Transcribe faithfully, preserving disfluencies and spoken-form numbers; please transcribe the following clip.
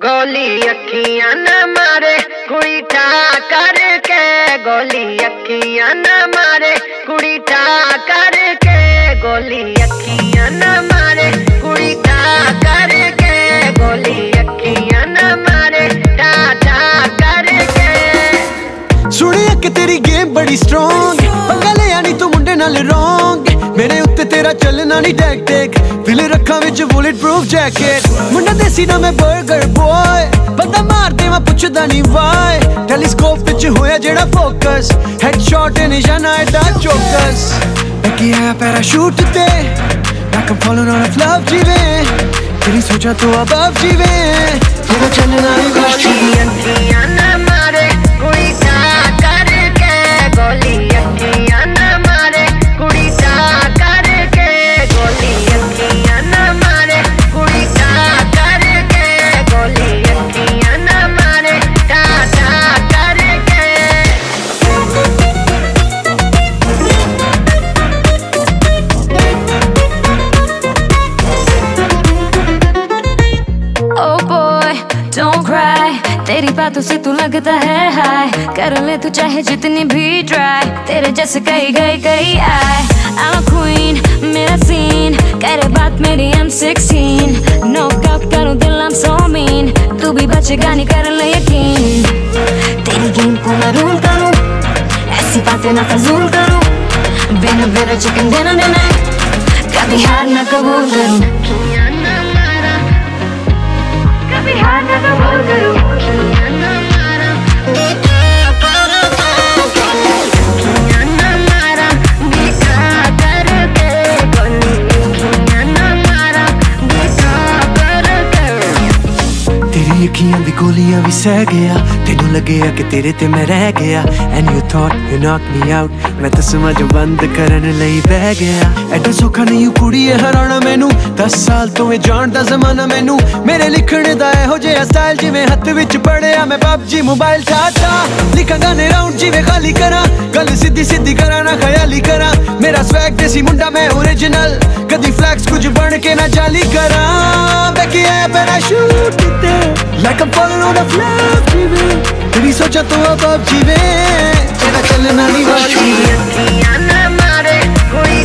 गोली अखियां न मारे कुड़ी ठा करके, गोली अखियां न मारे कुड़ी ठा करके, गोली अखियां न मारे कुड़ी ठा करके, गोली अखियां न मारे ठा ठा करके। सुनिया कि तेरी गेम बड़ी स्ट्रॉन्ग, पंगा लिया नहीं तू मुंडे नाल रॉन्ग, मेरे उत्ते तेरा चलना नहीं टैक टैक, दिल रखा विच बुलेट प्रूफ जैकेट, मुंडा देसी ना मैं बर्गर बॉय, बंदा मार दे मैं पुछदा नहीं वाई, टेलीस्कोप विच होया जेड़ा फोकस, हेडशॉट निशाना एडा चौकस, लगी आया पैराशूट ते, like I'm falling out of love जीवे, तेरी सोचा तो above जीवे, तेरा चलना ही गोली अखियां न मारे कुड़ी ठा करके, गोली अखियां न मारे कुड़ी ठा करके, गोली अखियां न मारे कुड़ी ठा करके, गोली अखियां न मारे ठा ठा करके। Oh boy, don't cry, तेरी बातों से तू लगता है हाय, कर ले तू चाहे जितनी भी ट्राई, तेरे जैसे कई गए कई आए, I'm a queen, मेरा सीन, करे बात मेरी I'm sixteen, नॉकआउट करूँ दिल I'm so mean, तू भी बचेगा नहीं कर ले यकीन, तेरी गेम को मैं रूल करूँ, ऐसी बातें ना फजूल करूँ, बिना बिना चिकन डिनर डिनर, कभी हार ना कबूल करूँ, कभी हार ना कबूल करूँ। तेरी अखियां दी गोलियां भी सह गया, तेनू लगेया कि तेरे ते मैं रह गया, and you thought you knocked me out, मैं तो समझ बंद करन लई बह गया, एडा सौखा नहीं यू कुड़ीए हराना मैनू, दस साल तो मैं जानदा ज़माना मैनू, मेरे लिखने दा एहो जिहा स्टाइल जिवें हत्थ विच पड़िया मैं पबजी मोबाइल चाचा, लिखां गाने राउंड जिवें खाली करा, गल सीधी सीधी करा ना ख्याली करा, मेरा स्वैग देसी मुंडा मैं ओरिजिनल, कदी फ्लैक्स कुछ बन के ना जाली करा, बैकी है पैराशूट ते, like I'm falling out of love जीवे, तेरी सोचा तो अब अब जीवे, तेरा चलना नहीं गोली अखियां न मारे कोई